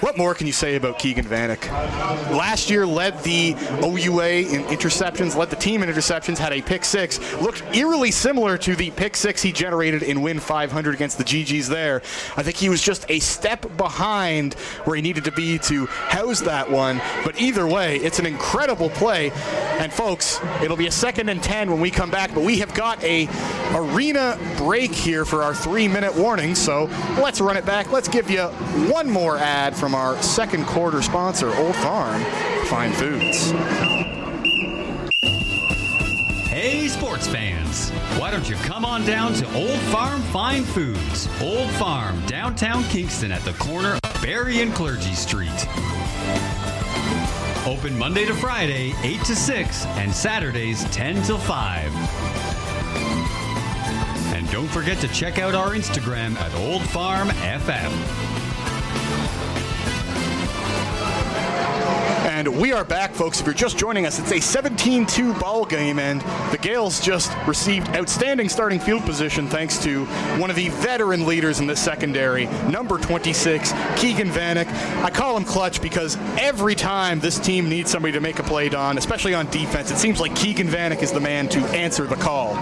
What more can you say about Keegan Vanek? Last year led the OUA in interceptions, led the team in interceptions, had a pick six, looked eerily similar to the pick six he generated in win 500 against the GGs there. I think he was just a step behind where he needed to be to house that one, but either way, it's an incredible play. And folks, it'll be a 2nd and 10 when we come back, but we have got a arena break here for our 3-minute warning, so let's run it back. Let's give you one more ad from our second quarter sponsor, Old Farm Fine Foods. Hey, sports fans, why don't you come on down to Old Farm Fine Foods, Old Farm, downtown Kingston at the corner of Berry and Clergy Street. Open Monday to Friday, 8 to 6, and Saturdays, 10 till 5. And don't forget to check out our Instagram at Old Farm FM. And we are back, folks. If you're just joining us, it's a 17-2 ball game, and the Gales just received outstanding starting field position thanks to one of the veteran leaders in this secondary, number 26, Keegan Vanek. I call him clutch because every time this team needs somebody to make a play, Don, especially on defense, it seems like Keegan Vanek is the man to answer the call.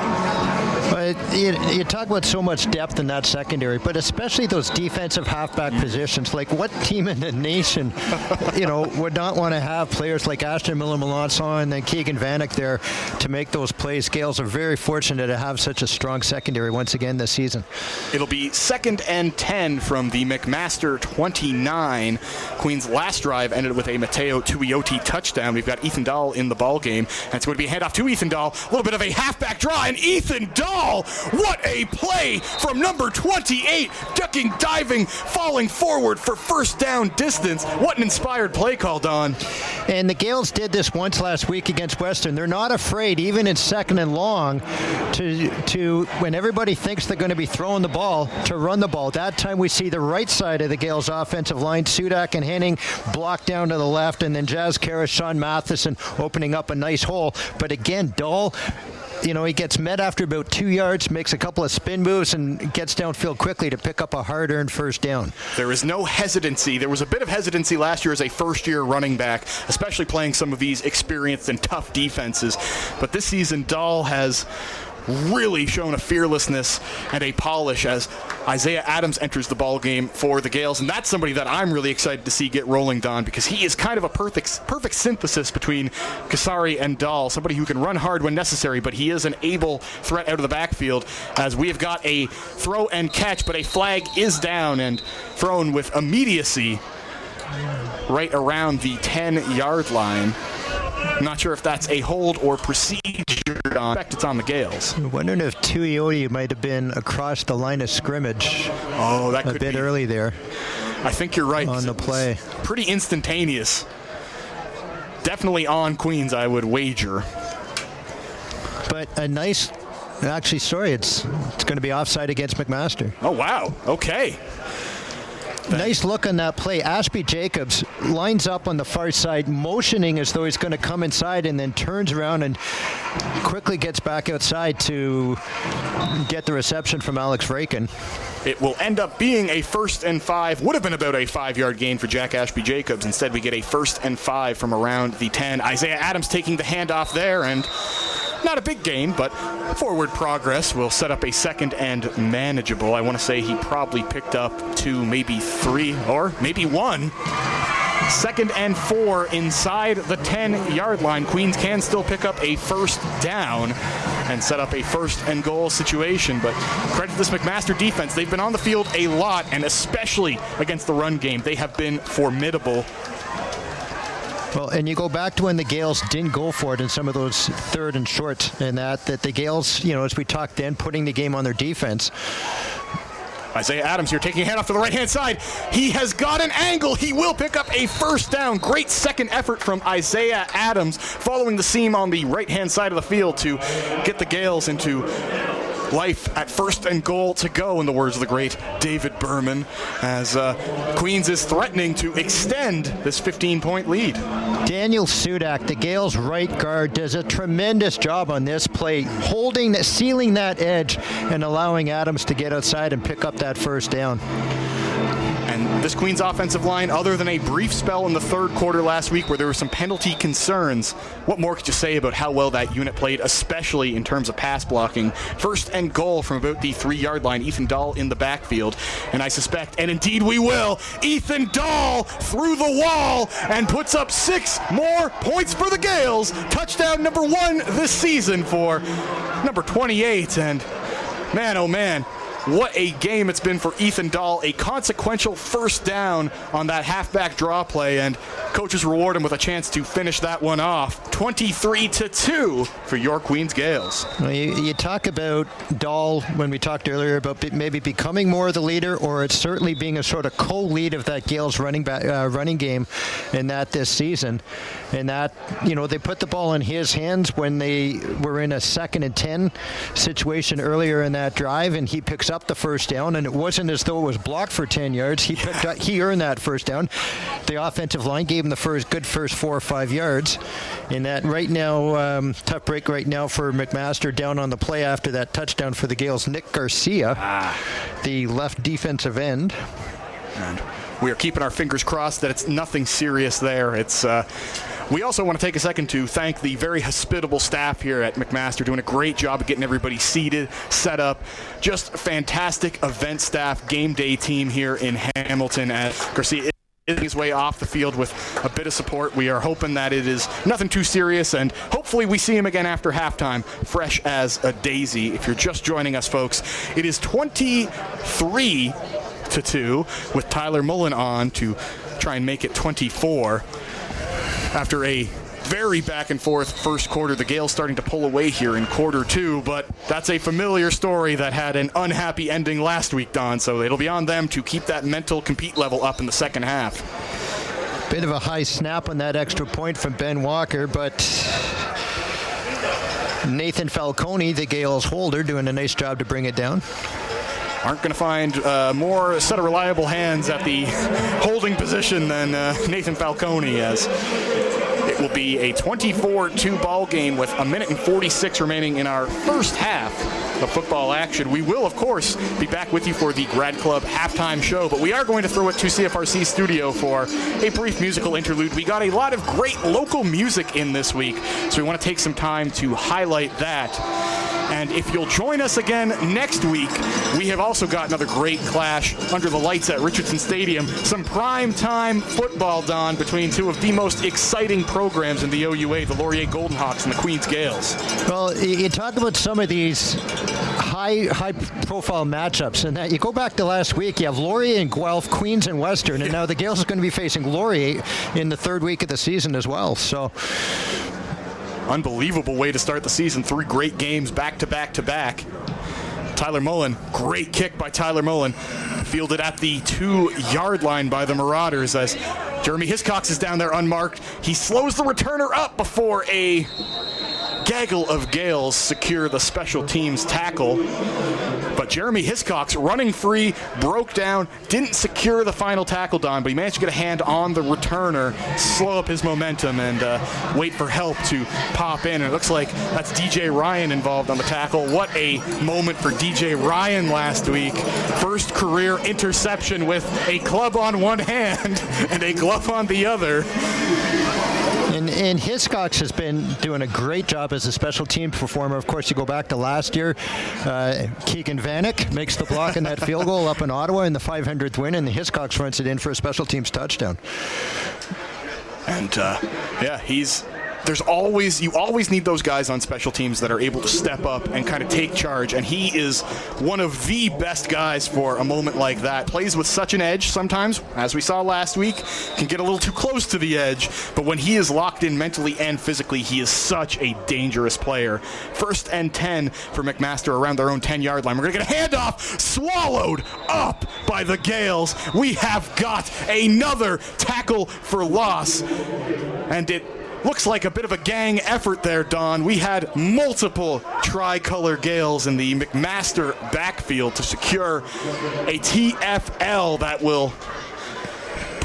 You talk about so much depth in that secondary, but especially those defensive halfback positions. Like, what team in the nation, would not want to have players like Ashton Miller-Melanson and then Keegan Vanek there to make those plays? Gales are very fortunate to have such a strong secondary once again this season. It'll be 2nd and 10 from the McMaster 29. Queen's last drive ended with a Mateo Tuioti touchdown. We've got Ethan Dahl in the ball game, and it's going to be a handoff to Ethan Dahl. A little bit of a halfback draw, and Ethan Dahl, what a play from number 28, ducking, diving, falling forward for first down distance. What an inspired play call, Don. And the Gales did this once last week against Western. They're not afraid, even in 2nd and long, to when everybody thinks they're going to be throwing the ball, to run the ball. That time we see the right side of the Gales offensive line, Sudak and Henning blocked down to the left, and then Jazz Karras, Sean Matheson opening up a nice hole. But again, Dahl, he gets met after about 2 yards, makes a couple of spin moves, and gets downfield quickly to pick up a hard-earned first down. There is no hesitancy. There was a bit of hesitancy last year as a first-year running back, especially playing some of these experienced and tough defenses. But this season, Dahl has really shown a fearlessness and a polish as Isaiah Adams enters the ball game for the Gales, and that's somebody that I'm really excited to see get rolling, Don, because he is kind of a perfect synthesis between Kasari and Dahl, somebody who can run hard when necessary, but he is an able threat out of the backfield, as we have got a throw and catch, but a flag is down and thrown with immediacy right around the 10-yard line. I'm not sure if that's a hold or procedure. In fact, it's on the Gales. I'm wondering if Tuioti might have been across the line of scrimmage. Oh, that could be a bit early there. I think you're right. On the play. Pretty instantaneous. Definitely on Queens, I would wager. But a nice... Actually, sorry, it's going to be offside against McMaster. Oh, wow. Okay. Nice look on that play. Ashby Jacobs lines up on the far side, motioning as though he's going to come inside, and then turns around and quickly gets back outside to get the reception from Alex Vraken. It will end up being a 1st and 5. Would have been about a 5-yard gain for Jack Ashby Jacobs. Instead, we get a 1st and 5 from around the 10. Isaiah Adams taking the handoff there, and not a big gain, but forward progress will set up a 2nd and manageable. I want to say he probably picked up 2, maybe 3, or maybe 1. 2nd and 4 inside the 10-yard line. Queens can still pick up a first down and set up a 1st and goal situation. But credit to this McMaster defense. They've been on the field a lot, and especially against the run game, they have been formidable. Well, and you go back to when the Gales didn't go for it in some of those 3rd and short, and that the Gales, as we talked then, putting the game on their defense. Isaiah Adams here taking a hand off to the right-hand side. He has got an angle. He will pick up a first down. Great second effort from Isaiah Adams, following the seam on the right-hand side of the field to get the Gales into life at 1st and goal to go, in the words of the great David Berman, as Queens is threatening to extend this 15-point lead. Daniel Sudak, the Gales right guard, does a tremendous job on this play, sealing that edge and allowing Adams to get outside and pick up that first down. And This Queens offensive line, other than a brief spell in the third quarter last week where there were some penalty concerns, what more could you say about how well that unit played, especially in terms of pass blocking? First and goal from about the 3-yard line. Ethan Dahl in the backfield. And I suspect, and indeed we will, Ethan Dahl through the wall and puts up 6 more points for the Gales. Touchdown number 1 this season for number 28. And man, oh man, what a game it's been for Ethan Dahl. A consequential first down on that halfback draw play, and coaches reward him with a chance to finish that one off. 23-2 for your Queens Gales. Well, you talk about Dahl when we talked earlier about maybe becoming more of the leader, or it's certainly being a sort of co-lead of that Gales running game in that this season. And that, they put the ball in his hands when they were in a 2nd and 10 situation earlier in that drive, and he picks up the first down, and it wasn't as though it was blocked for 10 yards. He earned that first down. The offensive line gave him the good first 4 or 5 yards. And that right now, tough break right now for McMaster down on the play after that touchdown for the Gales. Nick Garcia, the left defensive end. And we are keeping our fingers crossed that it's nothing serious there. It's we also want to take a second to thank the very hospitable staff here at McMaster, doing a great job of getting everybody seated, set up. Just fantastic event staff, game day team here in Hamilton. At Garcia his way off the field with a bit of support. We are hoping that it is nothing too serious, and hopefully we see him again after halftime, fresh as a daisy. If you're just joining us, folks, it is 23-2 with Tyler Mullen on to try and make it 24. After a very back and forth first quarter, the Gales starting to pull away here in quarter 2, but that's a familiar story that had an unhappy ending last week, Don, so it'll be on them to keep that mental compete level up in the second half. Bit of a high snap on that extra point from Ben Walker, but Nathan Falcone, the Gales holder, doing a nice job to bring it down. Aren't going to find more set of reliable hands at the holding position than Nathan Falcone, as it will be a 24-2 ball game with 1:46 remaining in our first half of football action. We will, of course, be back with you for the Grad Club halftime show, but we are going to throw it to CFRC studio for a brief musical interlude. We got a lot of great local music in this week, so we want to take some time to highlight that. And if you'll join us again next week, we have also got another great clash under the lights at Richardson Stadium. Some prime-time football, Don, between two of the most exciting programs in the OUA, the Laurier Golden Hawks and the Queens Gales. Well, you talk about some of these high-profile matchups, and that you go back to last week, you have Laurier and Guelph, Queens and Western, and now the Gales is going to be facing Laurier in the third week of the season as well. So, unbelievable way to start the season. 3 great games back to back to back. Tyler Mullen, great kick by Tyler Mullen. Fielded at the 2-yard line by the Marauders as Jeremy Hiscox is down there unmarked. He slows the returner up before a gaggle of Gales secure the special teams tackle. But Jeremy Hiscox running free, broke down, didn't secure the final tackle, Don, but he managed to get a hand on the returner, slow up his momentum, and wait for help to pop in. And it looks like that's DJ Ryan involved on the tackle. What a moment for DJ Ryan last week. First career interception with a club on one hand and a glove on the other. And Hiscox has been doing a great job as a special team performer. Of course, you go back to last year, Keegan Vanek makes the block in that field goal up in Ottawa in the 500th win, and Hiscox runs it in for a special teams touchdown. And you always need those guys on special teams that are able to step up and kind of take charge, and he is one of the best guys for a moment like that. Plays with such an edge sometimes, as we saw last week, can get a little too close to the edge, but when he is locked in mentally and physically, he is such a dangerous player. 1st and 10 for McMaster around their own 10-yard line. We're going to get a handoff, swallowed up by the Gales. We have got another tackle for loss, and it looks like a bit of a gang effort there, Don. We had multiple tricolor Gales in the McMaster backfield to secure a TFL that will put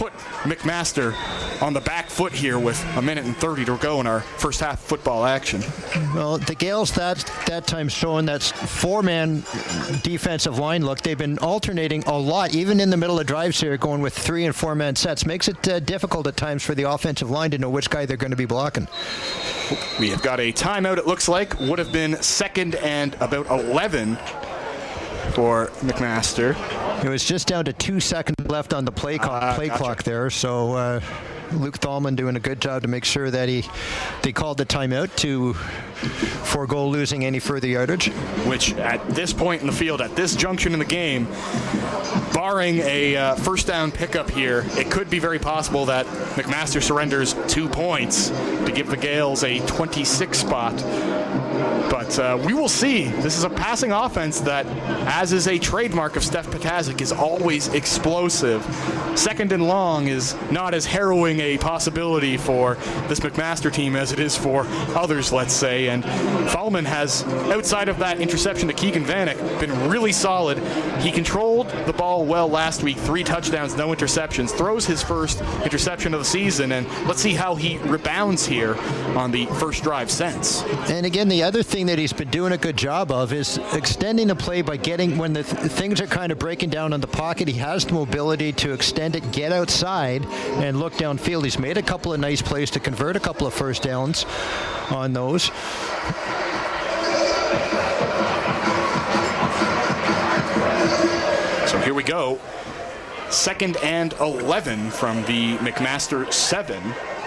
McMaster on the back foot here with 1:30 to go in our first half football action. Well, the Gales that time showing that 4-man defensive line look. They've been alternating a lot, even in the middle of drives here, going with 3- and 4-man sets. Makes it difficult at times for the offensive line to know which guy they're going to be blocking. We have got a timeout, it looks like. Would have been 2nd and about 11 for McMaster. It was just down to 2 seconds left on the play clock there, so Luke Thalman doing a good job to make sure that they called the timeout to forego losing any further yardage. Which at this point in the field, at this junction in the game, barring a first down pickup here, it could be very possible that McMaster surrenders 2 points to give the Gales a 26 spot. But we will see. This is a passing offense that, as is a trademark of Steph Ptaszek, is always explosive. 2nd and long is not as harrowing a possibility for this McMaster team as it is for others, let's say. And Thalman has, outside of that interception to Keegan Vanek, been really solid. He controlled the ball well last week, 3 touchdowns, no interceptions, throws his first interception of the season, and let's see how he rebounds here on the first drive since. And again, the other thing that he's been doing a good job of is extending the play by getting, when the things are kind of breaking down in the pocket, he has the mobility to extend it, get outside, and look downfield. He's made a couple of nice plays to convert a couple of first downs on those. So here we go. 2nd and 11 from the McMaster 7.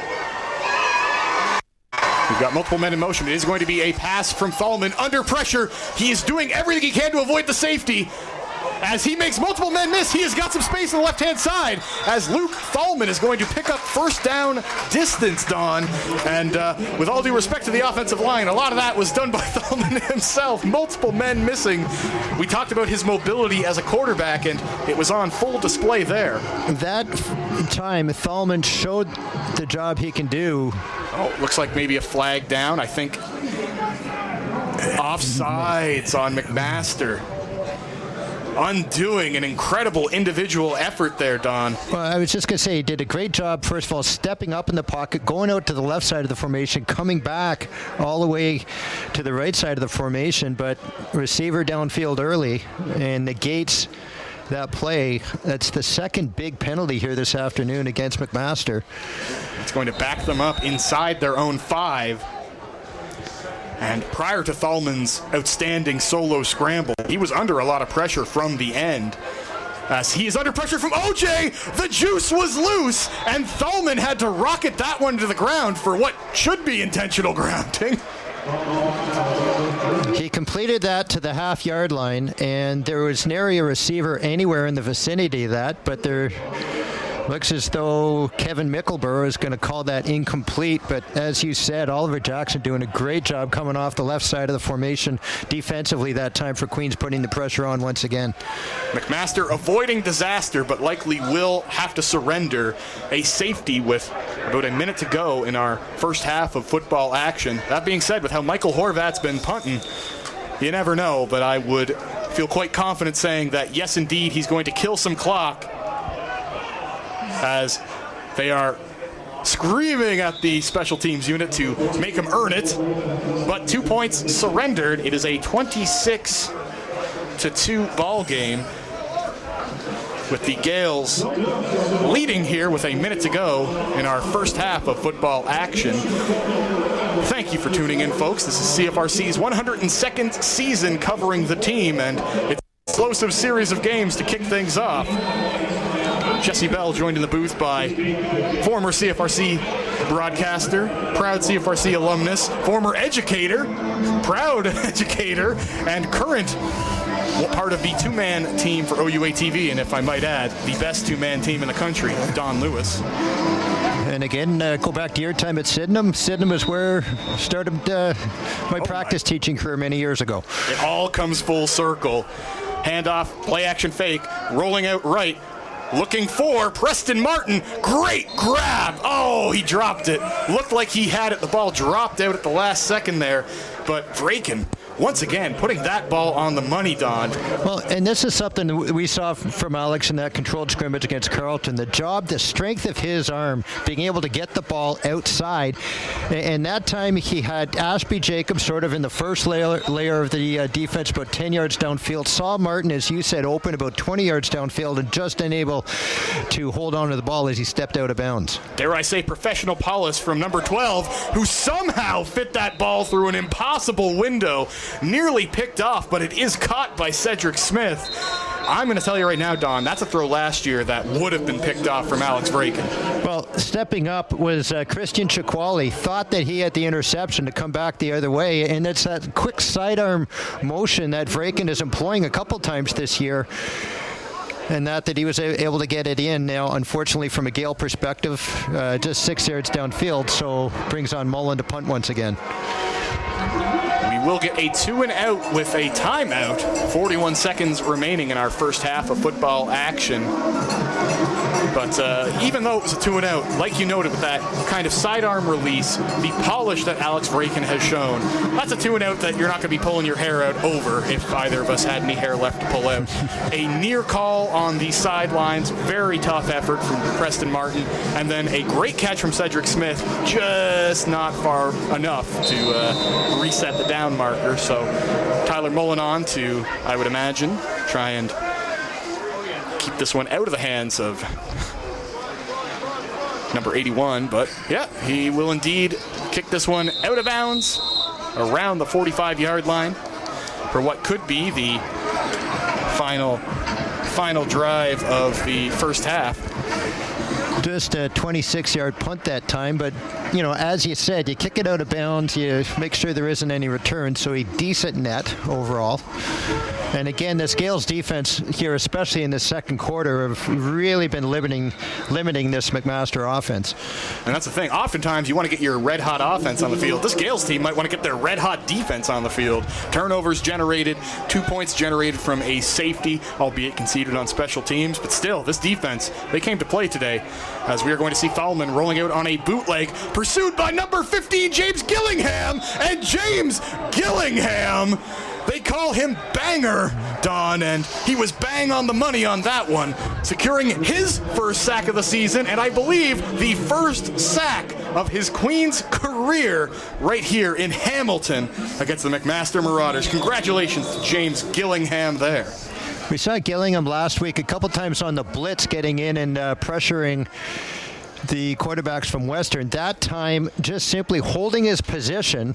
We've got multiple men in motion. It is going to be a pass from Thalman under pressure. He is doing everything he can to avoid the safety. As he makes multiple men miss, he has got some space on the left-hand side as Luke Thalman is going to pick up first down distance, Don. And with all due respect to the offensive line, a lot of that was done by Thalman himself. Multiple men missing. We talked about his mobility as a quarterback, and it was on full display there. That time, Thalman showed the job he can do. Oh, looks like maybe a flag down. I think offsides on McMaster. Undoing an incredible individual effort there, Don. Well, I was just going to say he did a great job, first of all, stepping up in the pocket, going out to the left side of the formation, coming back all the way to the right side of the formation, but receiver downfield early and negates that play. That's the second big penalty here this afternoon against McMaster. It's going to back them up inside their own 5. And prior to Thalman's outstanding solo scramble, he was under a lot of pressure from the end. As he is under pressure from OJ, the juice was loose, and Thalman had to rocket that one to the ground for what should be intentional grounding. He completed that to the half-yard line, and there was nary a receiver anywhere in the vicinity of that, but there looks as though Kevin Mickelborough is going to call that incomplete, but as you said, Oliver Jackson doing a great job coming off the left side of the formation defensively that time for Queens, putting the pressure on once again. McMaster avoiding disaster, but likely will have to surrender a safety with about a minute to go in our first half of football action. That being said, with how Michael Horvat's been punting, you never know, but I would feel quite confident saying that yes, indeed, he's going to kill some clock, as they are screaming at the special teams unit to make him earn it. But 2 points surrendered. It is a 26-2 ball game, with the Gales leading here with a minute to go in our first half of football action. Thank you for tuning in, folks. This is CFRC's 102nd season covering the team, and it's an explosive series of games to kick things off. Jesse Bell joined in the booth by former CFRC broadcaster, proud CFRC alumnus, former educator, proud educator, and current part of the 2-man team for OUA-TV, and if I might add, the best 2-man team in the country, Don Lewis. And again, go back to your time at Sydenham. Sydenham is where I started my practice teaching career many years ago. It all comes full circle. Handoff, play action fake, rolling out right. Looking for Preston Martin. Great grab. Oh, he dropped it. Looked like he had it. The ball dropped out at the last second there. but Vraken, once again, putting that ball on the money, Don. Well, and this is something we saw from Alex in that controlled scrimmage against Carleton. The strength of his arm, being able to get the ball outside. And that time he had Ashby Jacobs sort of in the first layer of the defense, about 10 yards downfield. Saw Martin, as you said, open about 20 yards downfield and just unable to hold on to the ball as he stepped out of bounds. Dare I say Professional Paulus from number 12, who somehow fit that ball through an impossible window. Nearly picked off, but it is caught by Cedric Smith. I'm going to tell you right now, Don, that's a throw last year that would have been picked off from Alex Vraken. Well, stepping up was Christian Chiquali. Thought that he had the interception to come back the other way, and it's that quick sidearm motion that Vraken is employing a couple times this year, and that he was able to get it in. Now, unfortunately, from a Gale perspective, just 6 yards downfield, so brings on Mullen to punt once again. We will get a 2-and-out with a timeout. 41 seconds remaining in our first half of football action. But even though it was a 2-and-out, like you noted with that kind of sidearm release, the polish that Alex Vraken has shown, that's a 2-and-out that you're not going to be pulling your hair out over if either of us had any hair left to pull out. A near call on the sidelines, very tough effort from Preston Martin, and then a great catch from Cedric Smith, just not far enough to reset the down marker. So Tyler Mullen on to, I would imagine, try and keep this one out of the hands of number 81, but yeah, he will indeed kick this one out of bounds around the 45-yard line for what could be the final drive of the first half. Just a 26-yard punt that time, but as you said, you kick it out of bounds, you make sure there isn't any return, so a decent net overall. And again, this Gales defense here, especially in the second quarter, have really been limiting this McMaster offense. And that's the thing. Oftentimes, you want to get your red-hot offense on the field. This Gales team might want to get their red-hot defense on the field. Turnovers generated, 2 points generated from a safety, albeit conceded on special teams. But still, this defense, they came to play today, as we are going to see Thalman rolling out on a bootleg, pursued by number 15, James Gillingham. And James Gillingham, they call him Banger, Don, and he was bang on the money on that one, securing his first sack of the season, and I believe the first sack of his Queens career right here in Hamilton against the McMaster Marauders. Congratulations to James Gillingham there. We saw Gillingham last week a couple times on the blitz getting in and pressuring the quarterbacks from Western. That time just simply holding his position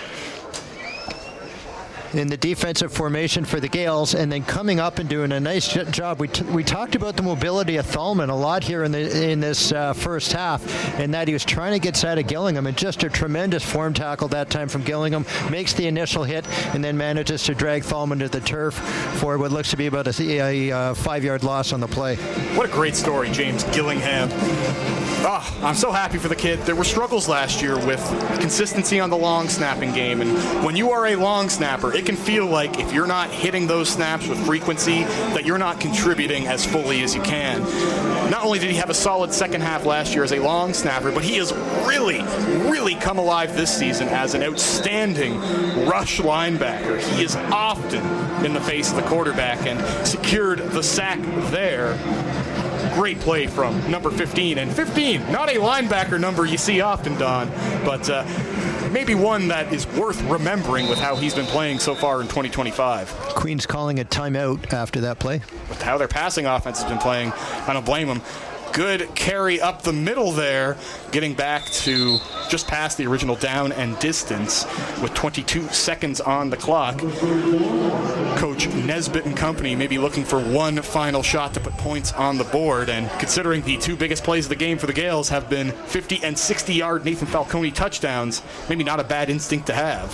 in the defensive formation for the Gales, and then coming up and doing a nice job. We talked about the mobility of Thalman a lot here in this first half, and that he was trying to get side of Gillingham, and just a tremendous form tackle that time from Gillingham, makes the initial hit, and then manages to drag Thalman to the turf for what looks to be about a 5-yard loss on the play. What a great story, James Gillingham. Oh, I'm so happy for the kid. There were struggles last year with consistency on the long snapping game, and when you are a long snapper, it can feel like if you're not hitting those snaps with frequency, that you're not contributing as fully as you can. Not only did he have a solid second half last year as a long snapper, but he has really come alive this season as an outstanding rush linebacker. He is often in the face of the quarterback and secured the sack there. Great play from number 15. And 15, not a linebacker number you see often, Don, but maybe one that is worth remembering with how he's been playing so far in 2025. Queens calling a timeout after that play. With how their passing offense has been playing, I don't blame them. Good carry up the middle there, getting back to just past the original down and distance with 22 seconds on the clock. Coach Nesbitt and company may be looking for one final shot to put points on the board, and considering the two biggest plays of the game for the Gales have been 50 and 60-yard Nathan Falcone touchdowns, maybe not a bad instinct to have.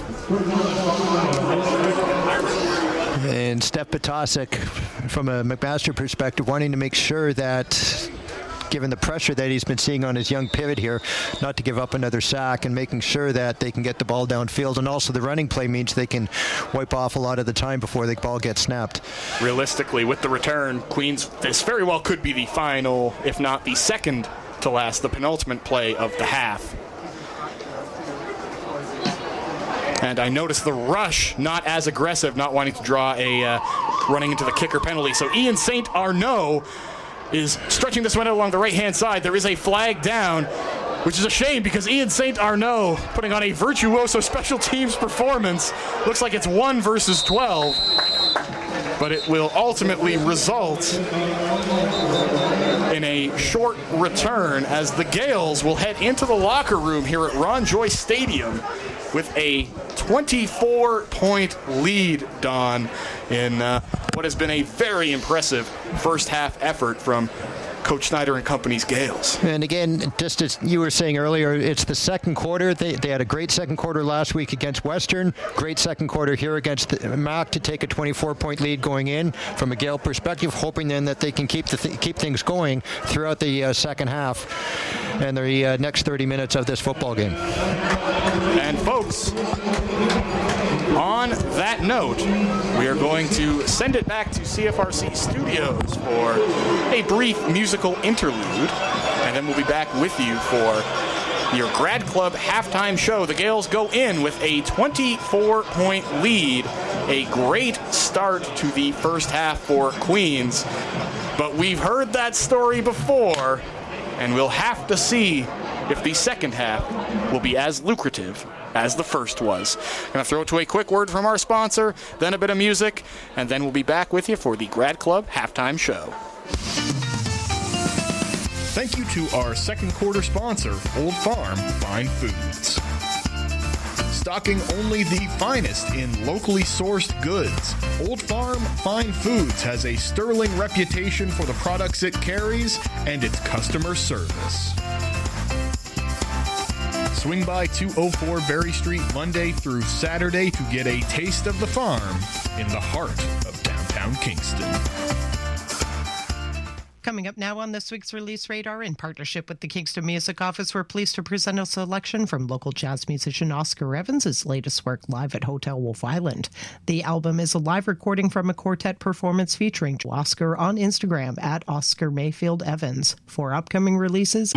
And Steph Potasic, from a McMaster perspective, wanting to make sure that, given the pressure that he's been seeing on his young pivot here, not to give up another sack, and making sure that they can get the ball downfield. And also the running play means they can wipe off a lot of the time before the ball gets snapped. Realistically, with the return, Queens, this very well could be the final, if not the second to last, the penultimate play of the half. And I noticed the rush not as aggressive, not wanting to draw a running into the kicker penalty. So Ian St. Arnaud is stretching this one out along the right-hand side. There is a flag down, which is a shame because Ian St. Arnaud putting on a virtuoso special teams performance. Looks like it's 1 versus 12, but it will ultimately result in a short return as the Gales will head into the locker room here at Ron Joyce Stadium with a 24-point lead, Don, in what has been a very impressive first-half effort from Coach Snyder and company's Gales. And again, just as you were saying earlier, it's the second quarter. They had a great second quarter last week against Western. Great second quarter here against Mac to take a 24-point lead going in. From a Gale perspective, hoping then that they can keep things going throughout the second half and the next 30 minutes of this football game. And folks, on that note, we are going to send it back to CFRC Studios for a brief musical interlude, and then we'll be back with you for your Grad Club halftime show. The Gales go in with a 24-point lead, a great start to the first half for Queens, but we've heard that story before, and we'll have to see if the second half will be as lucrative as the first was. I'm going to throw it to a quick word from our sponsor, then a bit of music, and then we'll be back with you for the Grad Club halftime show. Thank you to our second quarter sponsor, Old Farm Fine Foods. Stocking only the finest in locally sourced goods, Old Farm Fine Foods has a sterling reputation for the products it carries and its customer service. Swing by 204 Berry Street Monday through Saturday to get a taste of the farm in the heart of downtown Kingston. Coming up now on this week's Release Radar, in partnership with the Kingston Music Office, we're pleased to present a selection from local jazz musician Oscar Evans' latest work live at Hotel Wolf Island. The album is a live recording from a quartet performance featuring Oscar on Instagram at Oscar Mayfield Evans. For upcoming releases,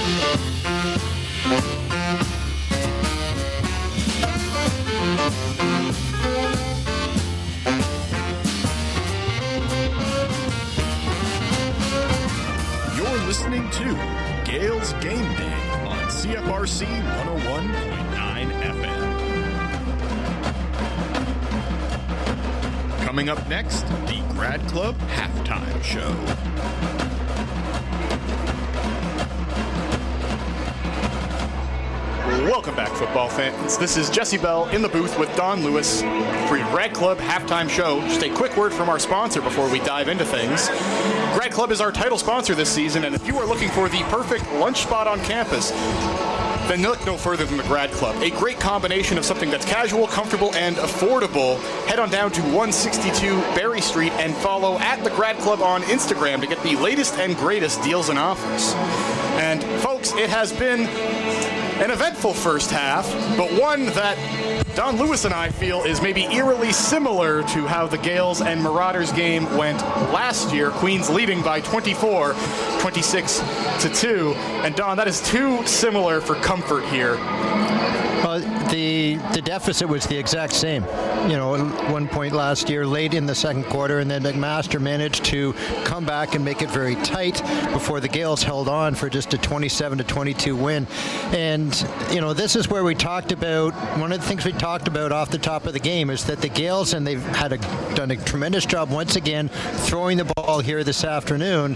You're listening to Gales Game Day on CFRC 101.9 FM. Coming up next, the Grad Club Halftime Show. Welcome back, football fans. This is Jesse Bell in the booth with Don Lewis for your Grad Club Halftime Show. Just a quick word from our sponsor before we dive into things. Grad Club is our title sponsor this season, and if you are looking for the perfect lunch spot on campus, then look no further than the Grad Club. A great combination of something that's casual, comfortable, and affordable. Head on down to 162 Berry Street and follow at the Grad Club on Instagram to get the latest and greatest deals and offers. And folks, it has been an eventful first half, but one that Don Lewis and I feel is maybe eerily similar to how the Gales and Marauders game went last year. Queens leading by 24, 26-2. And Don, that is too similar for comfort here. The deficit was the exact same. You know, at one point last year, late in the second quarter, and then McMaster managed to come back and make it very tight before the Gales held on for just a 27-22 win. And, you know, this is where we talked about, one of the things we talked about off the top of the game is that the Gales, and they've done a tremendous job once again throwing the ball here this afternoon,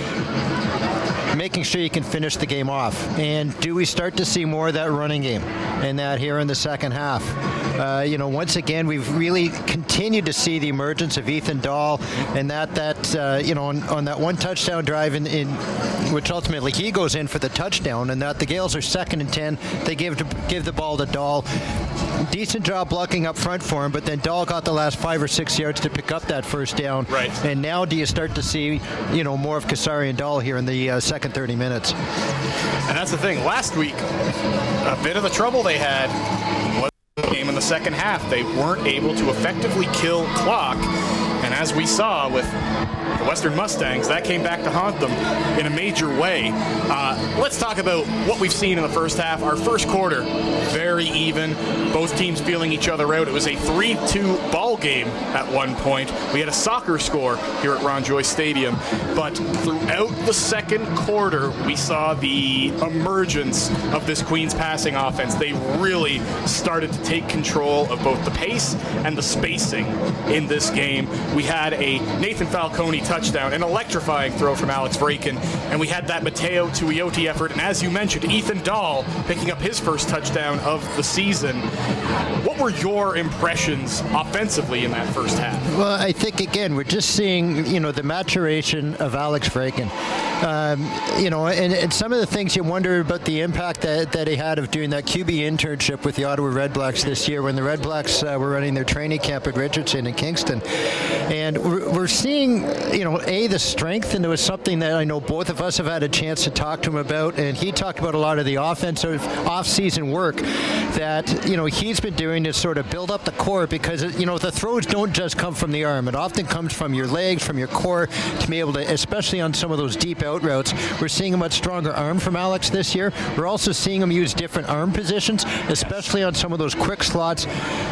making sure you can finish the game off. And do we start to see more of that running game and that here in the second half? You know, once again, we've really continued to see the emergence of Ethan Dahl, and that you know, on that one touchdown drive in which ultimately he goes in for the touchdown, and that the Gales are 2nd and 10. They give the ball to Dahl. Decent job blocking up front for him, but then Dahl got the last 5 or 6 yards to pick up that first down. Right. And now do you start to see, you know, more of Kasari and Dahl here in the second 30 minutes? And that's the thing. Last week, a bit of the trouble they had was the game in the second half. They weren't able to effectively kill clock. And as we saw with the Western Mustangs, that came back to haunt them in a major way. Let's talk about what we've seen in the first half. Our first quarter, very even. Both teams feeling each other out. It was a 3-2 ball game at one point. We had a soccer score here at Ron Joyce Stadium. But throughout the second quarter, we saw the emergence of this Queens passing offense. They really started to take control of both the pace and the spacing in this game. We had a Nathan Falcone touchdown, an electrifying throw from Alex Vraken, and we had that Mateo Tuioti effort, and as you mentioned, Ethan Dahl picking up his first touchdown of the season. What were your impressions offensively in that first half? Well, I think, again, we're just seeing, you know, the maturation of Alex Vraken. You know, and some of the things you wonder about the impact that he had of doing that QB internship with the Ottawa Red Blacks this year when the Red Blacks were running their training camp at Richardson in Kingston. And we're seeing, you know, the strength, and it was something that I know both of us have had a chance to talk to him about, and he talked about a lot of the offensive off-season work that, you know, he's been doing to sort of build up the core, because, you know, the throws don't just come from the arm. It often comes from your legs, from your core, to be able to, especially on some of those deep out routes. We're seeing a much stronger arm from Alex this year. We're also seeing him use different arm positions, especially on some of those quick slots,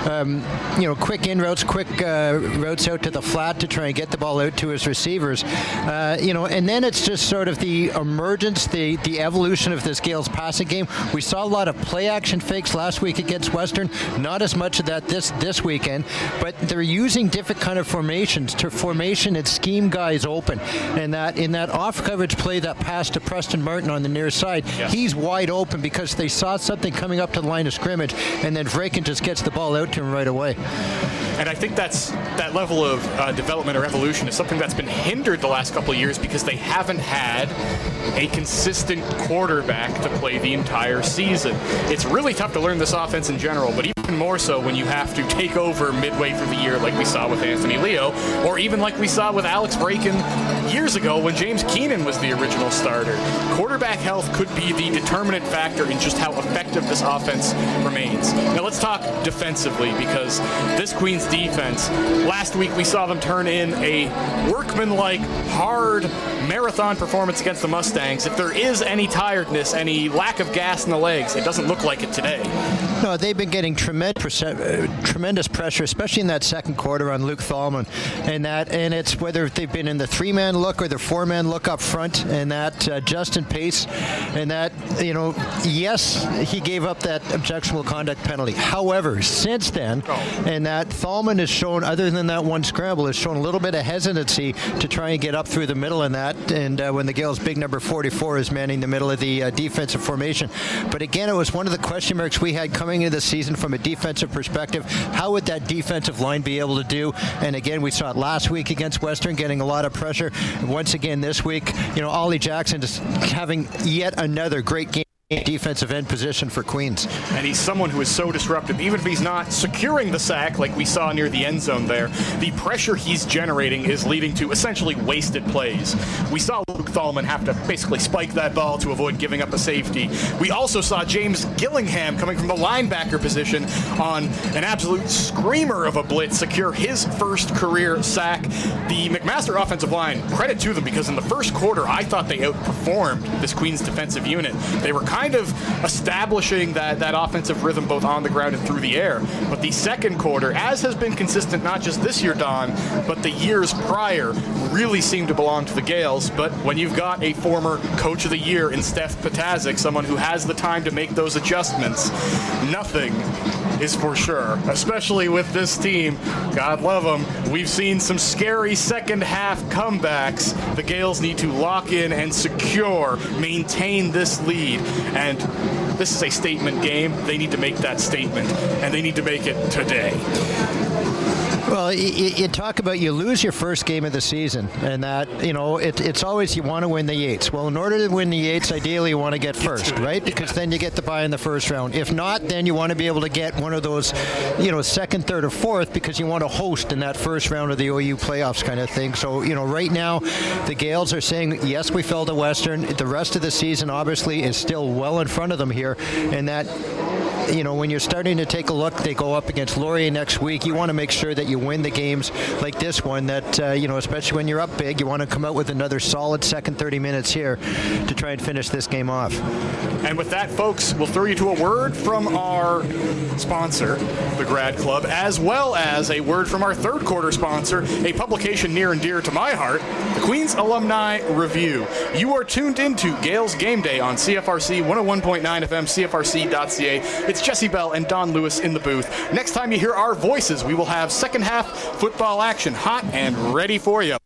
you know, quick in routes, quick routes out to the flat to try and get the ball out to his receivers. You know, and then it's just sort of the emergence, the evolution of this Gales passing game. We saw a lot of play action fakes last week against Western. Not as much of that this weekend, but they're using different kind of formations to formation and scheme guys open. And that in that off coverage play that pass to Preston Martin on the near side, yes, he's wide open because they saw something coming up to the line of scrimmage, and then Vraken just gets the ball out to him right away. And I think that level of development or evolution is something that's been hindered the last couple of years because they haven't had a consistent quarterback to play the entire season. It's really tough to learn this offense in general, but even more so when you have to take over midway through the year like we saw with Anthony Leo, or even like we saw with Alex Vraken years ago when James Keenan was the original starter. Quarterback health could be the determinant factor in just how effective this offense remains. Now let's talk defensively, because this Queens defense, last week we saw them turn in a workmanlike, hard marathon performance against the Mustangs. If there is any tiredness, any lack of gas in the legs, it doesn't look like it today. No, they've been getting tremendous pressure, especially in that second quarter on Luke Thalman, and it's whether they've been in the 3-man look or the 4-man look up front, and that Justin Pace, and that, yes, he gave up that objectionable conduct penalty. However, since then, and that Thalman has shown, other than that one scramble, has shown a little bit of hesitancy to try and get up through the middle in that, and when the Gales' big number 44 is manning the middle of the defensive formation. But again, it was one of the question marks we had coming into the season from a defensive perspective. How would that defensive line be able to do? And again, we saw it last week against Western, getting a lot of pressure. And once again this week, Ollie Jackson is having yet another great game. Defensive end position for Queens. And he's someone who is so disruptive. Even if he's not securing the sack like we saw near the end zone there, the pressure he's generating is leading to essentially wasted plays. We saw Luke Thalman have to basically spike that ball to avoid giving up a safety. We also saw James Gillingham coming from the linebacker position on an absolute screamer of a blitz secure his first career sack. The McMaster offensive line, credit to them, because in the first quarter I thought they outperformed this Queens defensive unit. They were kind of establishing that offensive rhythm both on the ground and through the air. But the second quarter, as has been consistent not just this year, Don, but the years prior, really seemed to belong to the Gales. But when you've got a former Coach of the Year in Steph Patazik, someone who has the time to make those adjustments, nothing is for sure, especially with this team. God love them. We've seen some scary second half comebacks. The Gales need to lock in and secure, maintain this lead. And this is a statement game. They need to make that statement, and they need to make it today. Well, you talk about you lose your first game of the season, and that, it's always you want to win the Yates. Well, in order to win the Yates, ideally you want to get first, right? Because then you get the bye in the first round. If not, then you want to be able to get one of those, second, third, or fourth, because you want to host in that first round of the OU playoffs kind of thing. So, right now, the Gales are saying, yes, we fell to Western. The rest of the season, obviously, is still well in front of them here, and that, when you're starting to take a look, they go up against Laurier next week. You want to make sure that you win the games like this one, that, especially when you're up big, you want to come out with another solid second 30 minutes here to try and finish this game off. And with that, folks, we'll throw you to a word from our sponsor, the Grad Club, as well as a word from our third quarter sponsor, a publication near and dear to my heart, the Queens Alumni Review. You are tuned into Gales Game Day on CFRC 101.9 FM, CFRC.ca. It's Jesse Bell and Don Lewis in the booth. Next time you hear our voices, we will have second half football action hot and ready for you.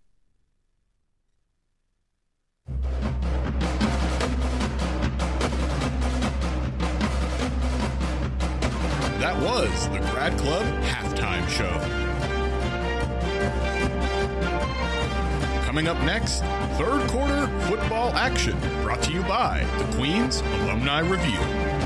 That was the Grad Club Halftime Show. Coming up next, third quarter football action, brought to you by the Queens Alumni Review.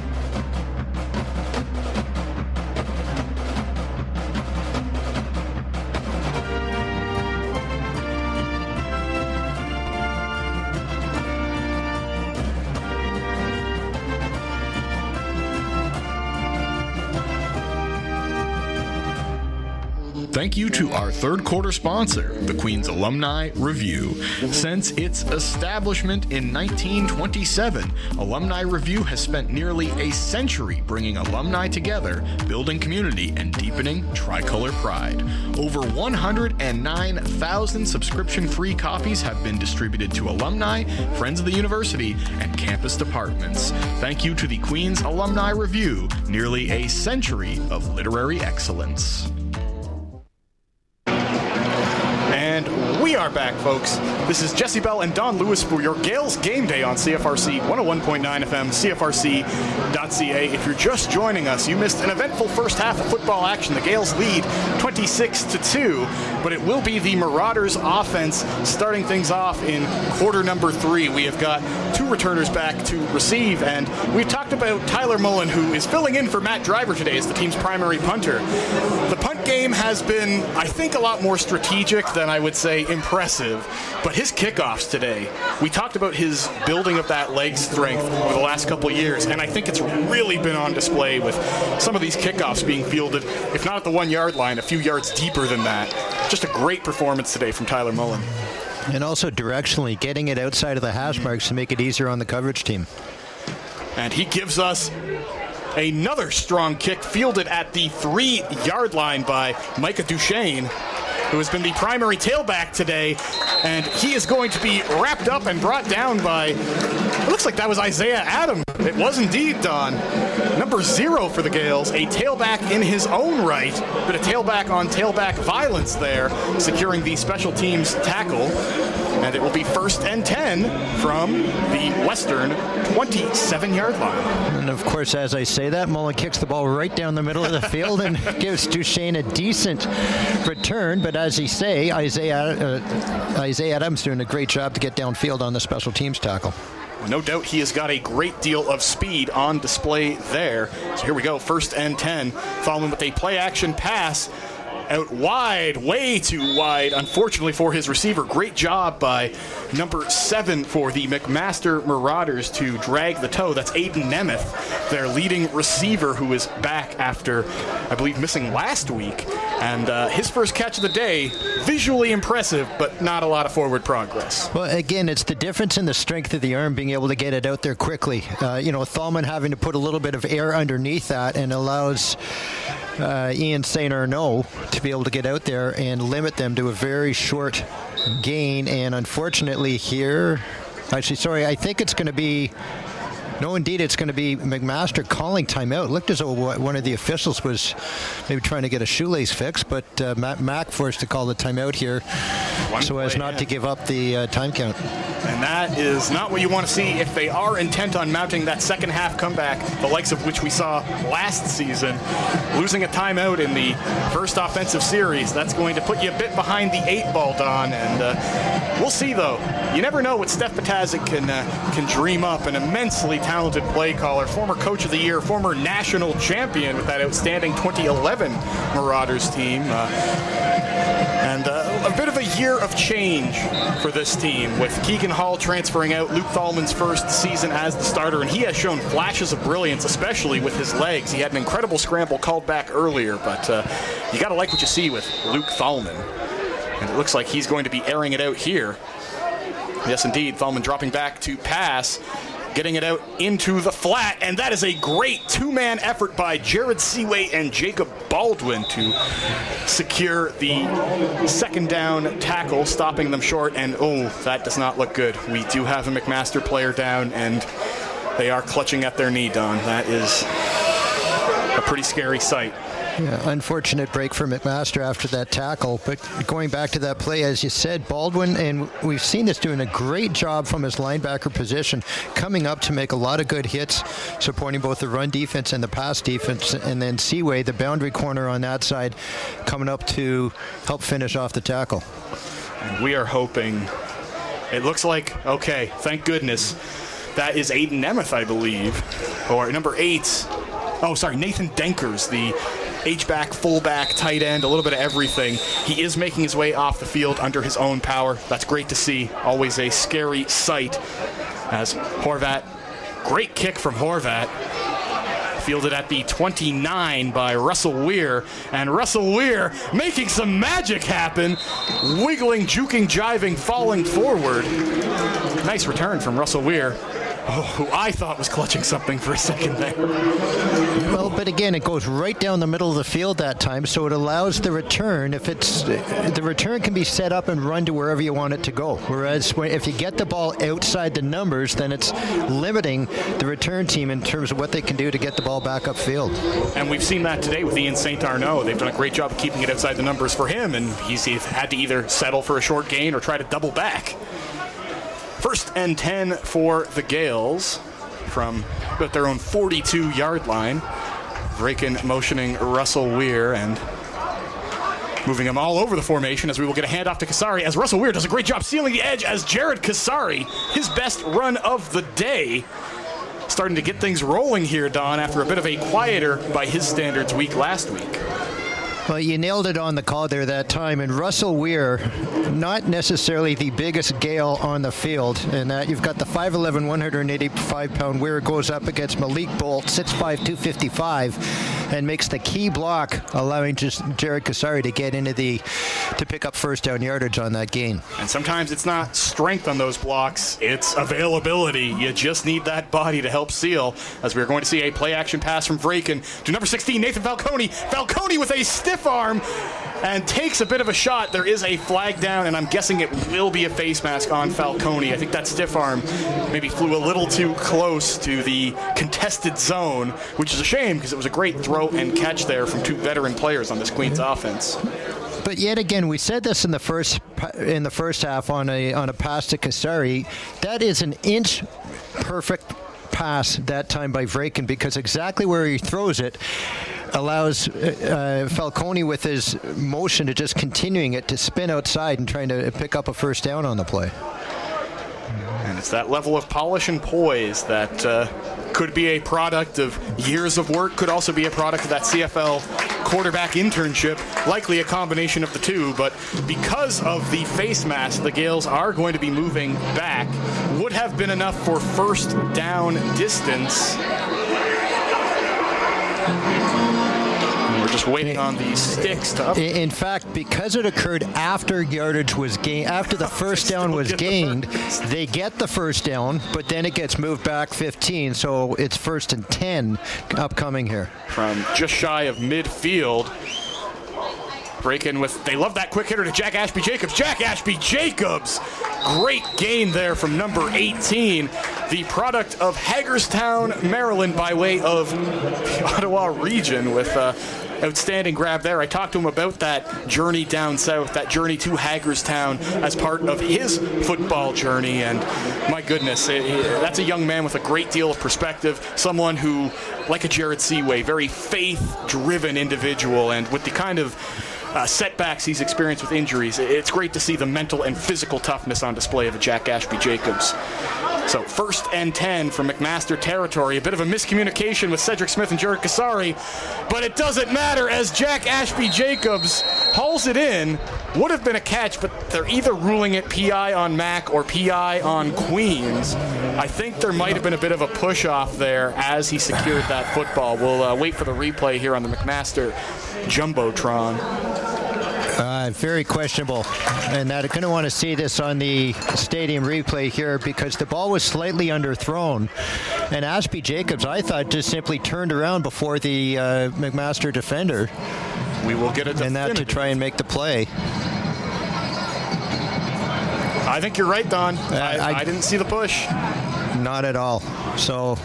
Thank you to our third quarter sponsor, the Queens Alumni Review. Since its establishment in 1927, Alumni Review has spent nearly a century bringing alumni together, building community, and deepening tricolor pride. Over 109,000 subscription-free copies have been distributed to alumni, friends of the university, and campus departments. Thank you to the Queens Alumni Review, nearly a century of literary excellence. And we are back, folks. This is Jesse Bell and Don Lewis for your Gales Game Day on CFRC 101.9 FM, CFRC.ca. If you're just joining us, you missed an eventful first half of football action. The Gales lead 26-2, but it will be the Marauders offense starting things off in quarter number 3. We have got two returners back to receive, and we've talked about Tyler Mullen, who is filling in for Matt Driver today as the team's primary punter. The punt game has been, I think, a lot more strategic than I would say impressive impressive, but his kickoffs today, we talked about his building of that leg strength over the last couple of years, and I think it's really been on display with some of these kickoffs being fielded, if not at the 1 yard line, a few yards deeper than that. Just a great performance today from Tyler Mullen. And also directionally, getting it outside of the hash marks to make it easier on the coverage team. And he gives us another strong kick fielded at the 3 yard line by Micah Duchesne, who has been the primary tailback today. And he is going to be wrapped up and brought down by, it looks like that was Isaiah Adams. It was indeed, Don. Number 0 for the Gales, a tailback in his own right, but a tailback on tailback violence there, securing the special teams tackle. And it will be 1st and 10 from the Western 27-yard line. And of course, as I say that, Mullen kicks the ball right down the middle of the field and gives Duchesne a decent return. But as you say, Isaiah Adams doing a great job to get downfield on the special teams tackle. No doubt he has got a great deal of speed on display there. So here we go, 1st and 10, following with a play-action pass. Out wide, way too wide, unfortunately for his receiver. Great job by number 7 for the McMaster Marauders to drag the toe. That's Aiden Nemeth, their leading receiver, who is back after, I believe, missing last week. And his first catch of the day, visually impressive, but not a lot of forward progress. Well, again, it's the difference in the strength of the arm, being able to get it out there quickly. Thalman having to put a little bit of air underneath that and allows Ian St. Arnaud to be able to get out there and limit them to a very short gain. And unfortunately here, I think it's going to be, no, indeed, it's going to be McMaster calling timeout. It looked as though one of the officials was maybe trying to get a shoelace fix, but Mac forced to call the timeout here so as not to give up the time count. And that is not what you want to see if they are intent on mounting that second half comeback, the likes of which we saw last season. Losing a timeout in the first offensive series, that's going to put you a bit behind the 8 ball, Don. And we'll see, though. You never know what Steph Patazic can dream up. An immensely talented play caller, former coach of the year, former national champion with that outstanding 2011 Marauders team. And a bit of a year of change for this team, with Keegan Hall transferring out, Luke Thalman's first season as the starter, and he has shown flashes of brilliance, especially with his legs. He had an incredible scramble called back earlier, but you got to like what you see with Luke Thalman. And it looks like he's going to be airing it out here. Yes, indeed, Thalman dropping back to pass, getting it out into the flat, and that is a great two-man effort by Jared Seaway and Jacob Baldwin to secure the second down tackle, stopping them short, and that does not look good. We do have a McMaster player down, and they are clutching at their knee, Don. That is a pretty scary sight. Yeah, unfortunate break for McMaster after that tackle. But going back to that play, as you said, Baldwin, and we've seen this doing a great job from his linebacker position, coming up to make a lot of good hits, supporting both the run defense and the pass defense. And then Seaway, the boundary corner on that side, coming up to help finish off the tackle. And we are hoping, it looks like, okay, thank goodness, that is Aiden Nemeth, I believe, or number 8. Nathan Denkers, the H-back, fullback, tight end, a little bit of everything. He is making his way off the field under his own power. That's great to see. Always a scary sight as Horvat, great kick from Horvat, fielded at the 29 by Russell Weir. And Russell Weir making some magic happen, wiggling, juking, jiving, falling forward. Nice return from Russell Weir, who I thought was clutching something for a second there. Well, but again, it goes right down the middle of the field that time, so it allows the return. The return can be set up and run to wherever you want it to go. Whereas if you get the ball outside the numbers, then it's limiting the return team in terms of what they can do to get the ball back upfield. And we've seen that today with Ian St. Arnaud. They've done a great job of keeping it outside the numbers for him, and he's had to either settle for a short gain or try to double back. 1st and 10 for the Gales from about their own 42-yard line. Vraken motioning Russell Weir and moving him all over the formation as we will get a handoff to Kasari as Russell Weir does a great job sealing the edge as Jared Kasari, his best run of the day, starting to get things rolling here, Don, after a bit of a quieter, by his standards, week last week. Well, you nailed it on the call there that time. And Russell Weir, not necessarily the biggest Gale on the field. And that you've got the 5'11", 185-pound Weir goes up against Malik Bolt, 6'5", 255, and makes the key block, allowing just Jared Kasari to get to pick up first down yardage on that gain. And sometimes it's not strength on those blocks, it's availability. You just need that body to help seal, as we're going to see a play-action pass from Vraken to number 16, Nathan Falcone. Falcone with a stiff arm and takes a bit of a shot. There is a flag down, and I'm guessing it will be a face mask on Falcone. I think that stiff arm maybe flew a little too close to the contested zone, which is a shame because it was a great throw and catch there from two veteran players on this Queens offense. But yet again, we said this in the first half on a pass to Kasari. That is an inch perfect pass that time by Vraken, because exactly where he throws it allows Falcone with his motion to just continuing it to spin outside and trying to pick up a first down on the play. And it's that level of polish and poise that could be a product of years of work, could also be a product of that CFL quarterback internship, likely a combination of the two. But because of the face mask, the Gales are going to be moving back. Would have been enough for first down distance. We're just waiting on these sticks to up. In fact, because it occurred after yardage was gained, after the first down was gained, they get the first down, but then it gets moved back 15, so it's 1st and 10 upcoming here. From just shy of midfield. Breaking with, they love that quick hitter to Jack Ashby-Jacobs. Jack Ashby-Jacobs! Great gain there from number 18. The product of Hagerstown, Maryland, by way of the Ottawa region, with outstanding grab there. I talked to him about that journey down south, that journey to Hagerstown as part of his football journey, and my goodness, that's a young man with a great deal of perspective, someone who, like a Jared Seaway, very faith-driven individual, and with the kind of setbacks he's experienced with injuries, it's great to see the mental and physical toughness on display of a Jack Ashby-Jacobs. So 1st and 10 from McMaster territory. A bit of a miscommunication with Cedric Smith and Jared Kasari, but it doesn't matter as Jack Ashby-Jacobs hauls it in. Would have been a catch, but they're either ruling it PI on Mac or PI on Queens. I think there might have been a bit of a push-off there as he secured that football. We'll wait for the replay here on the McMaster Jumbotron. Very questionable, and that I'm going to want to see this on the stadium replay here, because the ball was slightly underthrown, and Ashby-Jacobs, I thought, just simply turned around before the McMaster defender. We will get it, and that to try and make the play. I think you're right, Don. I didn't see the push. Not at all. So.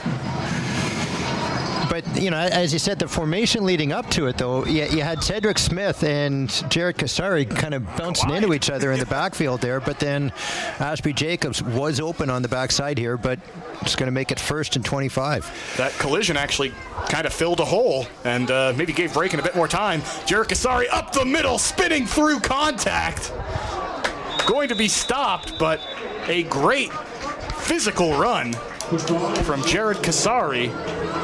But, you know, as you said, the formation leading up to it, though, you had Cedric Smith and Jared Kasari kind of bouncing into each other in the backfield there, but then Ashby-Jacobs was open on the backside here, but it's going to make it 1st and 25. That collision actually kind of filled a hole and maybe gave Vraken a bit more time. Jared Kasari up the middle, spinning through contact. Going to be stopped, but a great physical run from Jared Kasari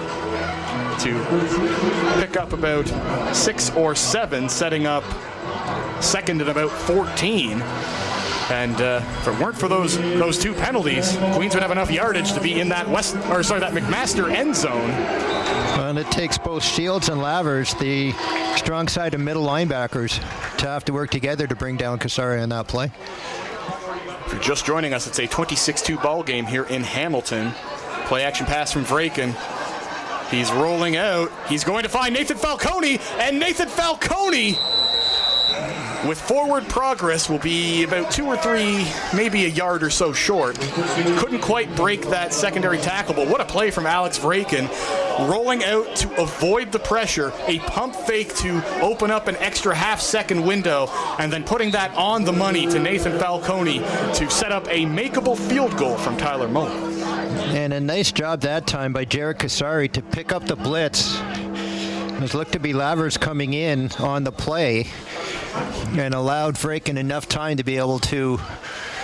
to pick up about 6 or 7, setting up second and about 14. And if it weren't for those two penalties, Queens would have enough yardage to be in that that McMaster end zone. Well, and it takes both Shields and Lavers, the strong side of middle linebackers, to have to work together to bring down Kasari on that play. If you're just joining us, it's a 26-2 ball game here in Hamilton. Play action pass from Vraken. He's rolling out. He's going to find Nathan Falcone, and Nathan Falcone, with forward progress, will be about 2 or 3, maybe a yard or so short. Couldn't quite break that secondary tackle, but what a play from Alex Vraken. Rolling out to avoid the pressure, a pump fake to open up an extra half-second window, and then putting that on the money to Nathan Falcone to set up a makeable field goal from Tyler Mullen. And a nice job that time by Jared Kasari to pick up the blitz. It looked to be Lavers coming in on the play and allowed Vraken enough time to be able to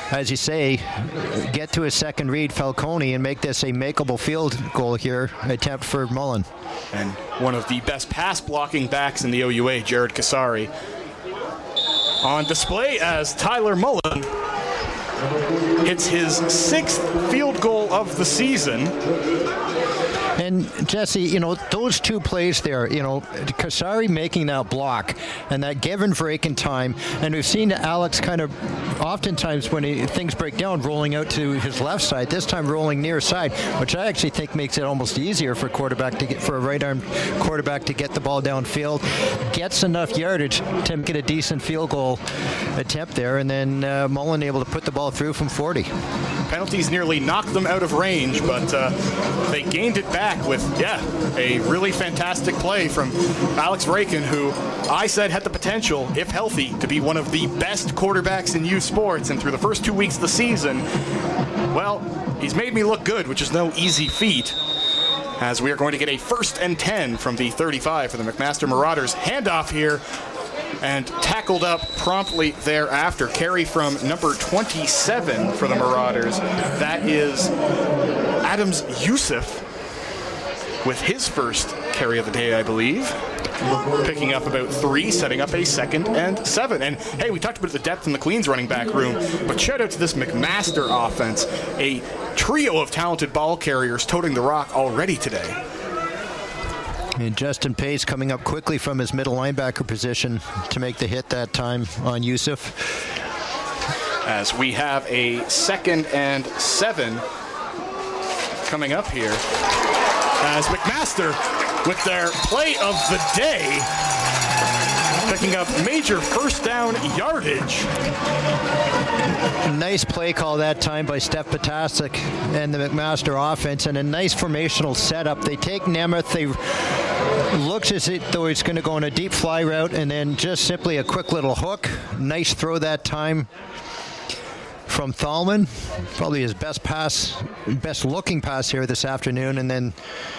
as you say, get to a second read, Falcone, and make this a makeable field goal here attempt for Mullen. And one of the best pass blocking backs in the OUA, Jared Kasari, on display as Tyler Mullen hits his 6th field goal of the season. And Jesse, those two plays there, Kasari making that block and that give and break in time. And we've seen Alex kind of oftentimes when things break down, rolling out to his left side, this time rolling near side, which I actually think makes it almost easier for a right-arm quarterback to get the ball downfield, gets enough yardage to get a decent field goal attempt there, and then Mullen able to put the ball through from 40. Penalties nearly knocked them out of range, but they gained it back with, a really fantastic play from Alex Vrakin, who I said had the potential, if healthy, to be one of the best quarterbacks in youth sports. And through the first 2 weeks of the season, well, he's made me look good, which is no easy feat, as we are going to get a 1st and 10 from the 35 for the McMaster Marauders. Handoff here, and tackled up promptly thereafter. Carry from number 27 for the Marauders. That is Adams Yusuf with his first carry of the day, I believe. Picking up about 3, setting up a 2nd and 7. And hey, we talked about the depth in the Queens running back room, but shout out to this McMaster offense. A trio of talented ball carriers toting the rock already today. And Justin Pace coming up quickly from his middle linebacker position to make the hit that time on Yusuf. As we have a 2nd and 7 coming up here, as McMaster with their play of the day, picking up major first down yardage. Nice play call that time by Steph Potasic and the McMaster offense, and a nice formational setup. They take Nemeth. They looks as though he's going to go on a deep fly route, and then just simply a quick little hook. Nice throw that time from Thalman. Probably his best looking pass here this afternoon, and then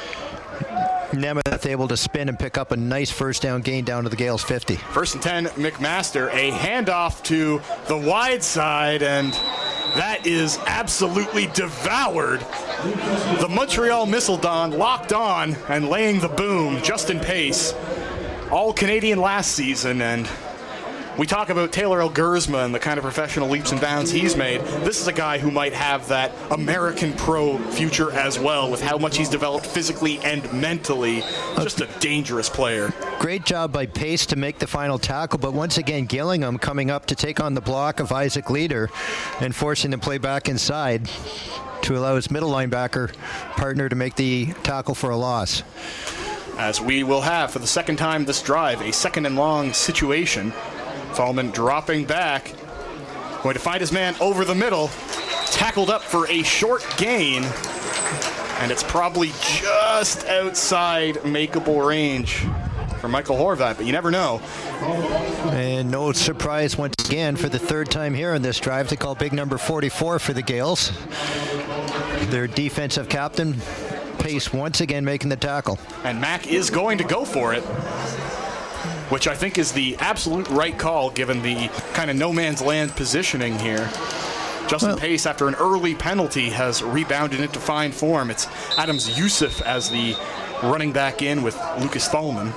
Nemeth able to spin and pick up a nice first down gain down to the Gales 50. 1st and 10, McMaster. A handoff to the wide side, and that is absolutely devoured. The Montreal Missile Don locked on and laying the boom. Justin Pace, all Canadian last season, and we talk about Taylor Elgersma and the kind of professional leaps and bounds he's made. This is a guy who might have that American pro future as well, with how much he's developed physically and mentally. Just a dangerous player. Great job by Pace to make the final tackle, but once again, Gillingham coming up to take on the block of Isaac Leader and forcing the play back inside to allow his middle linebacker partner to make the tackle for a loss. As we will have, for the second time this drive, a 2nd and long situation. Thalman dropping back, going to find his man over the middle, tackled up for a short gain, and it's probably just outside makeable range for Michael Horvat, but you never know. And no surprise once again for the 3rd time here in this drive to call big number 44 for the Gales. Their defensive captain, Pace, once again making the tackle. And Mack is going to go for it, which I think is the absolute right call given the kind of no man's land positioning here. Justin Pace, after an early penalty, has rebounded into fine form. It's Adams Yusuf as the running back in with Lucas Thalman.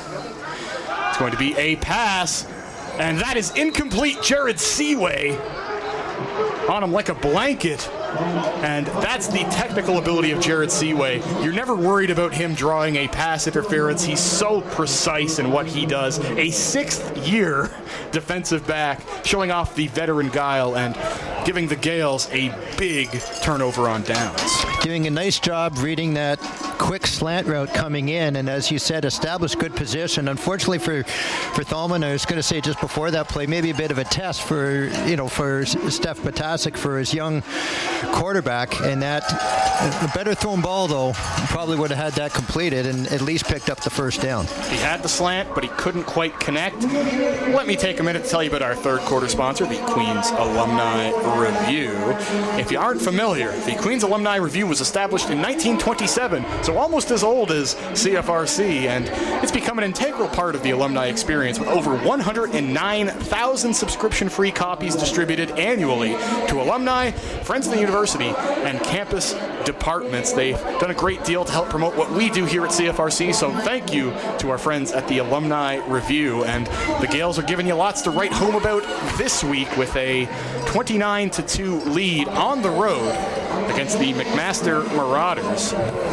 It's going to be a pass, and that is incomplete. Jared Seaway on him like a blanket. And that's the technical ability of Jared Seaway. You're never worried about him drawing a pass interference. He's so precise in what he does. A 6th-year defensive back, showing off the veteran guile and giving the Gales a big turnover on downs. Doing a nice job reading that quick slant route coming in, and as you said, established good position. Unfortunately for Thalman, I was going to say just before that play, maybe a bit of a test for Steph Potasic, for his young quarterback, and that a better thrown ball though probably would have had that completed and at least picked up the first down. He had the slant, but he couldn't quite connect. Let me take a minute to tell you about our 3rd quarter sponsor, the Queens Alumni Review. If you aren't familiar, the Queens Alumni Review was established in 1927 so almost as old as CFRC, and it's become an integral part of the alumni experience with over 109,000 subscription-free copies distributed annually to alumni, friends of the university, and campus departments. They've done a great deal to help promote what we do here at CFRC, so thank you to our friends at the Alumni Review. And the Gales are giving you lots to write home about this week with a 29-2 lead on the road against the McMaster Marauders.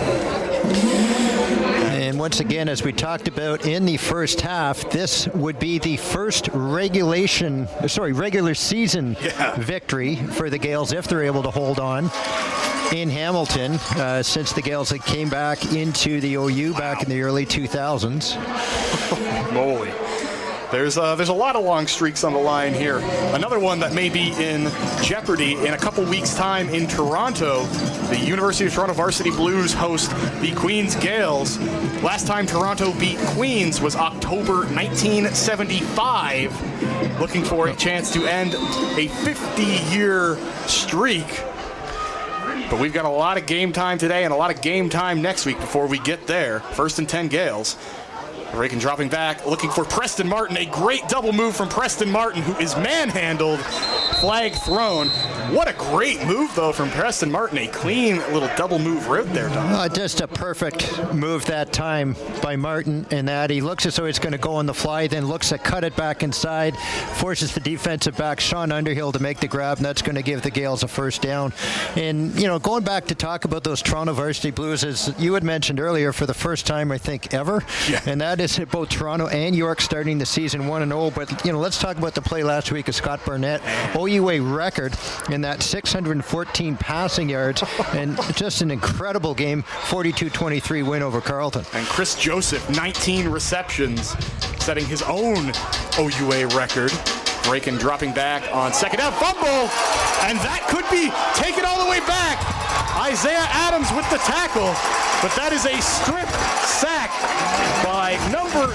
And once again, as we talked about in the first half, this would be the first regular season victory for the Gales if they're able to hold on in Hamilton since the Gales had came back into the OU back in the early 2000s. Moly. There's a lot of long streaks on the line here. Another one that may be in jeopardy in a couple weeks' time in Toronto. The University of Toronto Varsity Blues host the Queens Gales. Last time Toronto beat Queens was October 1975. Looking for a chance to end a 50-year streak. But we've got a lot of game time today and a lot of game time next week before we get there. 1st and 10 Gales. Rakin dropping back, looking for Preston Martin. A great double move from Preston Martin, who is manhandled. Flag thrown. What a great move, though, from Preston Martin. A clean little double move right there, Don. Just a perfect move that time by Martin, and that he looks as though he's going to go on the fly, then looks to cut it back inside, forces the defensive back, Sean Underhill, to make the grab, and that's going to give the Gales a first down. And, going back to talk about those Toronto Varsity Blues, as you had mentioned earlier, for the first time, I think, ever, and that is both Toronto and York starting the season 1-0. But, let's talk about the play last week of Scott Barnett. OUA record in that 614 passing yards, and just an incredible game, 42-23 win over Carleton. And Chris Joseph, 19 receptions, setting his own OUA record. Rakin dropping back on second down, fumble, and that could be taken all the way back. Isaiah Adams with the tackle, but that is a strip sack by number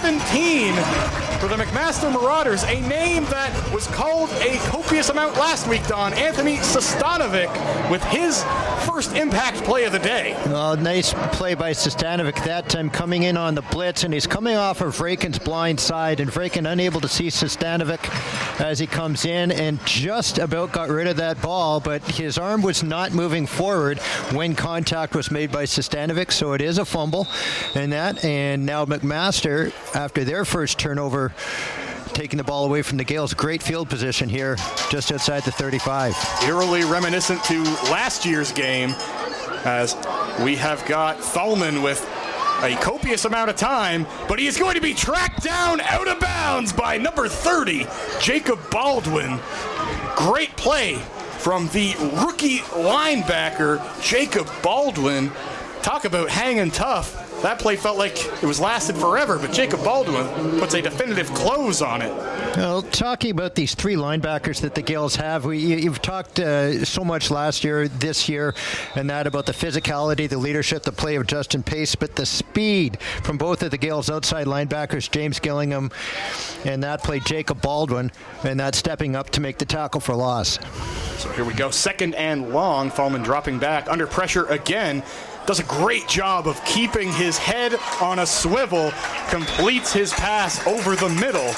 17 for the McMaster Marauders, a name that was called a copious amount last week, Don. Anthony Sostanovic with his first impact play of the day. Well, nice play by Sostanovic that time, coming in on the blitz, and he's coming off of Vraken's blind side, and Vraken unable to see Sostanovic as he comes in and just about got rid of that ball, but his arm was not moving forward when contact was made by Sostanovic, so it is a fumble. And now McMaster, after their first turnover, taking the ball away from the Gales. Great field position here, just outside the 35. Eerily reminiscent to last year's game, as we have got Thalman with a copious amount of time, but he is going to be tracked down out of bounds by number 30, Jacob Baldwin. Great play from the rookie linebacker, Jacob Baldwin. Talk about hanging tough. That play felt like it was lasted forever, but Jacob Baldwin puts a definitive close on it. Well, talking about these three linebackers that the Gales have, you've talked so much last year, this year, and that about the physicality, the leadership, the play of Justin Pace, but the speed from both of the Gales outside linebackers, James Gillingham, and that play, Jacob Baldwin, and that stepping up to make the tackle for loss. So here we go, 2nd and long. Thalman dropping back under pressure again. Does a great job of keeping his head on a swivel, completes his pass over the middle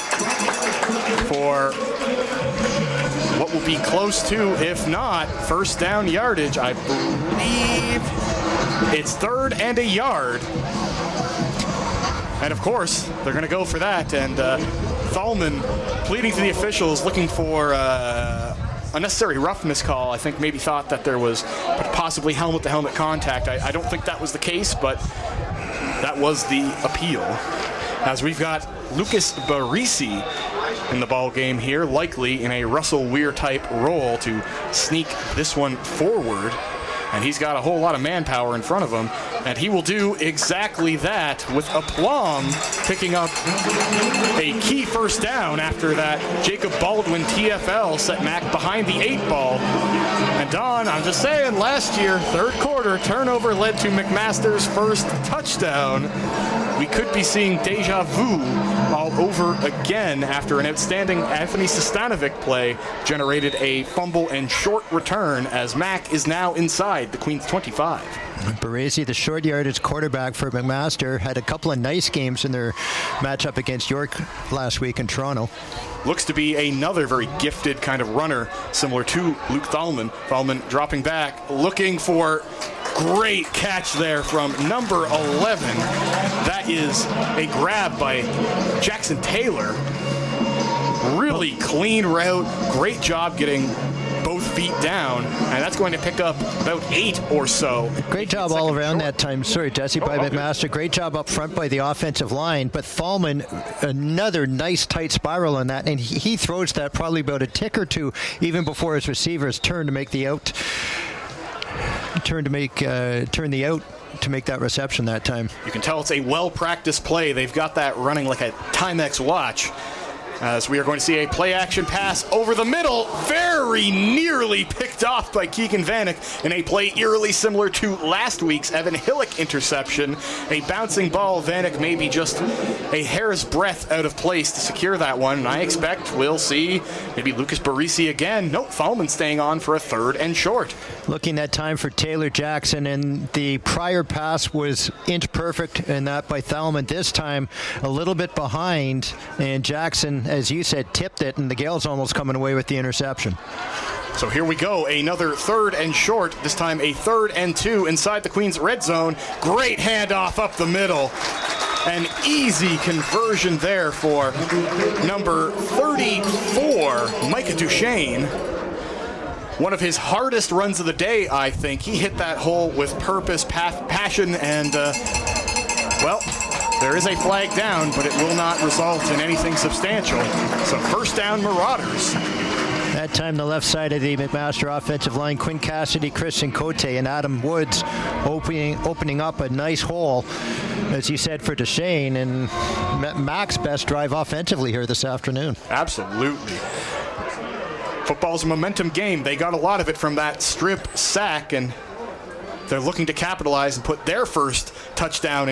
for what will be close to, if not, first down yardage. I believe it's 3rd and a yard. And of course, they're going to go for that. And Thalman pleading to the officials, looking for unnecessary roughness call. I think maybe thought that there was possibly helmet-to-helmet contact. I don't think that was the case, but that was the appeal. As we've got Lucas Barisi in the ball game here, likely in a Russell Weir-type role to sneak this one forward. And he's got a whole lot of manpower in front of him, and he will do exactly that with aplomb, picking up a key first down after that Jacob Baldwin TFL set Mac behind the 8 ball. And Don, I'm just saying, last year, 3rd quarter, turnover led to McMaster's first touchdown. We could be seeing deja vu all over again after an outstanding Anthony Sostanovic play generated a fumble and short return as Mac is now inside the Queens 25. Baresi, the short yardage quarterback for McMaster, had a couple of nice games in their matchup against York last week in Toronto. Looks to be another very gifted kind of runner, similar to Luke Thalman. Thalman dropping back, looking for great catch there from number 11. That is a grab by Jackson Taylor. Really clean route. Great job getting both feet down, and that's going to pick up about 8 or so. Great job all around that time. Sorry, Jesse, by McMaster. Great job up front by the offensive line, but Thalman, another nice tight spiral on that, and he throws that probably about a tick or two even before his receivers turn to make the out. Turn the out to make that reception that time. You can tell it's a well-practiced play. They've got that running like a Timex watch. As we are going to see a play-action pass over the middle, very nearly picked off by Keegan Vanek in a play eerily similar to last week's Evan Hillick interception. A bouncing ball, Vanek maybe just a hair's breadth out of place to secure that one, and I expect we'll see maybe Lucas Barisi again. Nope, Thalman staying on for a 3rd and short. Looking at time for Taylor Jackson, and the prior pass was inch perfect, and that by Thalman. This time a little bit behind, and Jackson, as you said, tipped it, and the Gales almost coming away with the interception. So here we go, another 3rd and short, this time a 3rd and 2 inside the Queens red zone. Great handoff up the middle. An easy conversion there for number 34, Micah Duchesne. One of his hardest runs of the day, I think. He hit that hole with purpose, passion, and, well, there is a flag down, but it will not result in anything substantial. So 1st down, Marauders. That time, the left side of the McMaster offensive line, Quinn Cassidy, Christian Cote, and Adam Woods opening up a nice hole, as you said, for Duchesne, and Mac's best drive offensively here this afternoon. Absolutely. Football's a momentum game. They got a lot of it from that strip sack, and they're looking to capitalize and put their first touchdown